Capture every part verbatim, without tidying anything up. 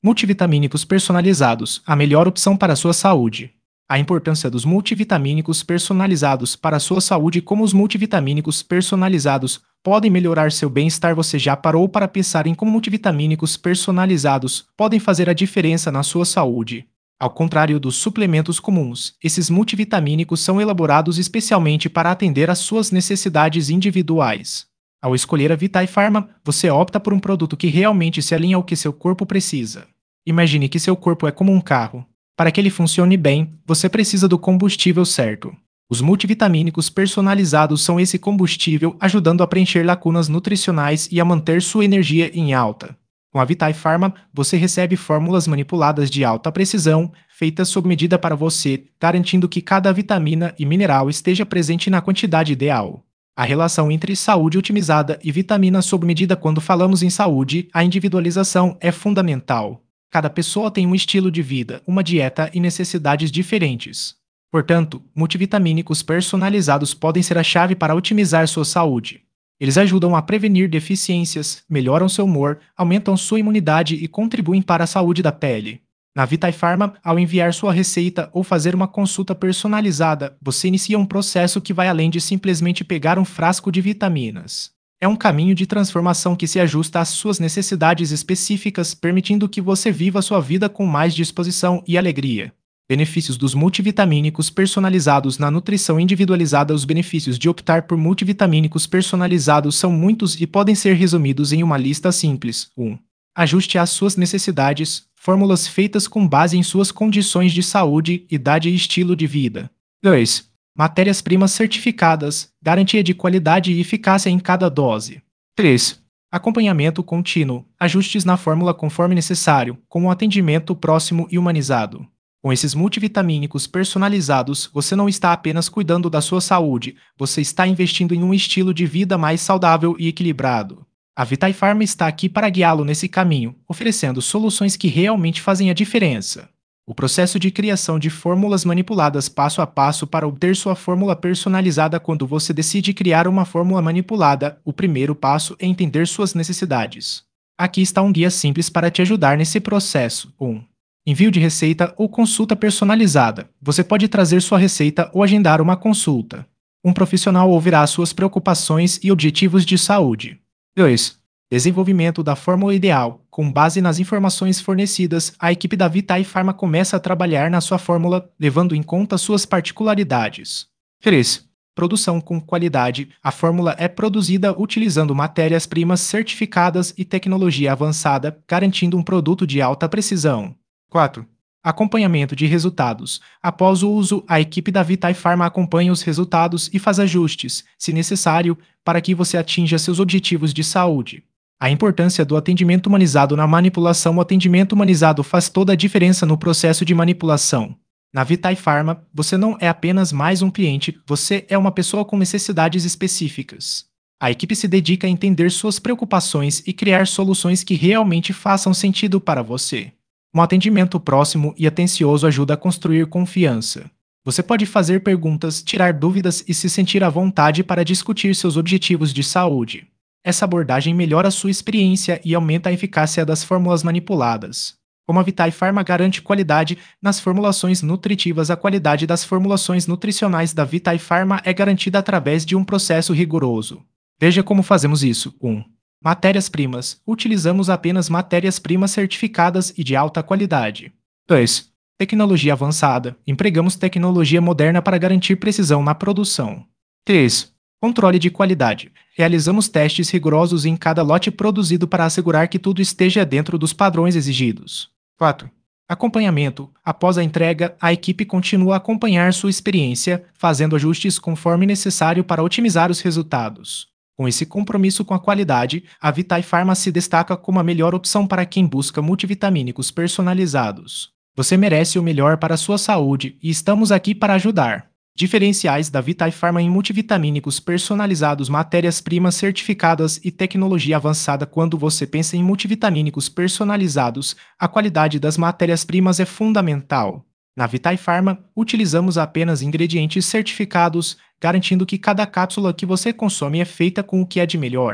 Multivitamínicos personalizados, a melhor opção para a sua saúde. A importância dos multivitamínicos personalizados para a sua saúde. Como os multivitamínicos personalizados podem melhorar seu bem-estar? Você já parou para pensar em como multivitamínicos personalizados podem fazer a diferença na sua saúde? Ao contrário dos suplementos comuns, esses multivitamínicos são elaborados especialmente para atender às suas necessidades individuais. Ao escolher a Vitae Pharma, você opta por um produto que realmente se alinha ao que seu corpo precisa. Imagine que seu corpo é como um carro. Para que ele funcione bem, você precisa do combustível certo. Os multivitamínicos personalizados são esse combustível, ajudando a preencher lacunas nutricionais e a manter sua energia em alta. Com a Vitae Pharma, você recebe fórmulas manipuladas de alta precisão, feitas sob medida para você, garantindo que cada vitamina e mineral esteja presente na quantidade ideal. A relação entre saúde otimizada e vitamina sob medida. Quando falamos em saúde, a individualização é fundamental. Cada pessoa tem um estilo de vida, uma dieta e necessidades diferentes. Portanto, multivitamínicos personalizados podem ser a chave para otimizar sua saúde. Eles ajudam a prevenir deficiências, melhoram seu humor, aumentam sua imunidade e contribuem para a saúde da pele. Na Vitae Pharma, ao enviar sua receita ou fazer uma consulta personalizada, você inicia um processo que vai além de simplesmente pegar um frasco de vitaminas. É um caminho de transformação que se ajusta às suas necessidades específicas, permitindo que você viva sua vida com mais disposição e alegria. Benefícios dos multivitamínicos personalizados na nutrição individualizada. Os benefícios de optar por multivitamínicos personalizados são muitos e podem ser resumidos em uma lista simples. um. Ajuste às suas necessidades, fórmulas feitas com base em suas condições de saúde, idade e estilo de vida. dois. Matérias-primas certificadas, garantia de qualidade e eficácia em cada dose. três. Acompanhamento contínuo, ajustes na fórmula conforme necessário, com um atendimento próximo e humanizado. Com esses multivitamínicos personalizados, você não está apenas cuidando da sua saúde, você está investindo em um estilo de vida mais saudável e equilibrado. A Vitae Pharma está aqui para guiá-lo nesse caminho, oferecendo soluções que realmente fazem a diferença. O processo de criação de fórmulas manipuladas passo a passo para obter sua fórmula personalizada. Quando você decide criar uma fórmula manipulada, o primeiro passo é entender suas necessidades. Aqui está um guia simples para te ajudar nesse processo. um. Envio de receita ou consulta personalizada. Você pode trazer sua receita ou agendar uma consulta. Um profissional ouvirá suas preocupações e objetivos de saúde. dois. Desenvolvimento da fórmula ideal. Com base nas informações fornecidas, a equipe da Vitae Pharma começa a trabalhar na sua fórmula, levando em conta suas particularidades. três. Produção com qualidade. A fórmula é produzida utilizando matérias-primas certificadas e tecnologia avançada, garantindo um produto de alta precisão. quatro. Acompanhamento de resultados. Após o uso, a equipe da Vitae Pharma acompanha os resultados e faz ajustes, se necessário, para que você atinja seus objetivos de saúde. A importância do atendimento humanizado na manipulação. O atendimento humanizado faz toda a diferença no processo de manipulação. Na Vitae Pharma, você não é apenas mais um cliente, você é uma pessoa com necessidades específicas. A equipe se dedica a entender suas preocupações e criar soluções que realmente façam sentido para você. Um atendimento próximo e atencioso ajuda a construir confiança. Você pode fazer perguntas, tirar dúvidas e se sentir à vontade para discutir seus objetivos de saúde. Essa abordagem melhora sua experiência e aumenta a eficácia das fórmulas manipuladas. Como a Vitae Pharma garante qualidade nas formulações nutritivas, a qualidade das formulações nutricionais da Vitae Pharma é garantida através de um processo rigoroso. Veja como fazemos isso. um. Matérias-primas. Utilizamos apenas matérias-primas certificadas e de alta qualidade. dois. Tecnologia avançada. Empregamos tecnologia moderna para garantir precisão na produção. três. Controle de qualidade. Realizamos testes rigorosos em cada lote produzido para assegurar que tudo esteja dentro dos padrões exigidos. quatro. Acompanhamento. Após a entrega, a equipe continua a acompanhar sua experiência, fazendo ajustes conforme necessário para otimizar os resultados. Com esse compromisso com a qualidade, a Vitae Pharma se destaca como a melhor opção para quem busca multivitamínicos personalizados. Você merece o melhor para a sua saúde e estamos aqui para ajudar. Diferenciais da Vitae Pharma em multivitamínicos personalizados, matérias-primas certificadas e tecnologia avançada. Quando você pensa em multivitamínicos personalizados, a qualidade das matérias-primas é fundamental. Na Vitae Pharma, utilizamos apenas ingredientes certificados, garantindo que cada cápsula que você consome é feita com o que é de melhor.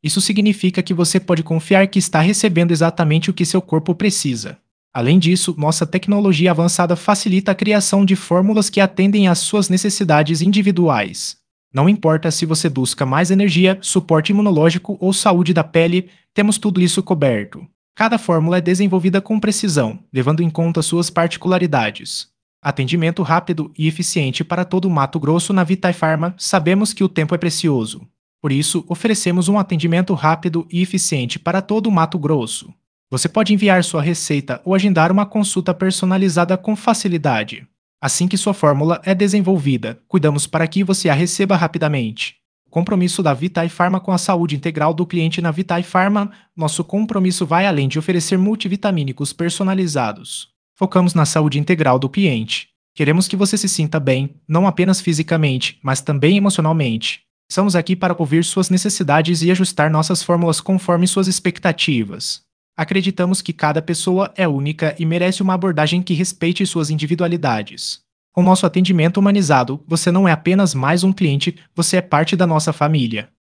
Isso significa que você pode confiar que está recebendo exatamente o que seu corpo precisa. Além disso, nossa tecnologia avançada facilita a criação de fórmulas que atendem às suas necessidades individuais. Não importa se você busca mais energia, suporte imunológico ou saúde da pele, temos tudo isso coberto. Cada fórmula é desenvolvida com precisão, levando em conta suas particularidades. Atendimento rápido e eficiente para todo o Mato Grosso na Vitae Pharma. Sabemos que o tempo é precioso. Por isso, oferecemos um atendimento rápido e eficiente para todo o Mato Grosso. Você pode enviar sua receita ou agendar uma consulta personalizada com facilidade. Assim que sua fórmula é desenvolvida, cuidamos para que você a receba rapidamente. Compromisso da Vitae Pharma com a saúde integral do cliente na Vitae Pharma. Nosso compromisso vai além de oferecer multivitamínicos personalizados. Focamos na saúde integral do cliente. Queremos que você se sinta bem, não apenas fisicamente, mas também emocionalmente. Estamos aqui para ouvir suas necessidades e ajustar nossas fórmulas conforme suas expectativas. Acreditamos que cada pessoa é única e merece uma abordagem que respeite suas individualidades. Com nosso atendimento humanizado, você não é apenas mais um cliente, você é parte da nossa família.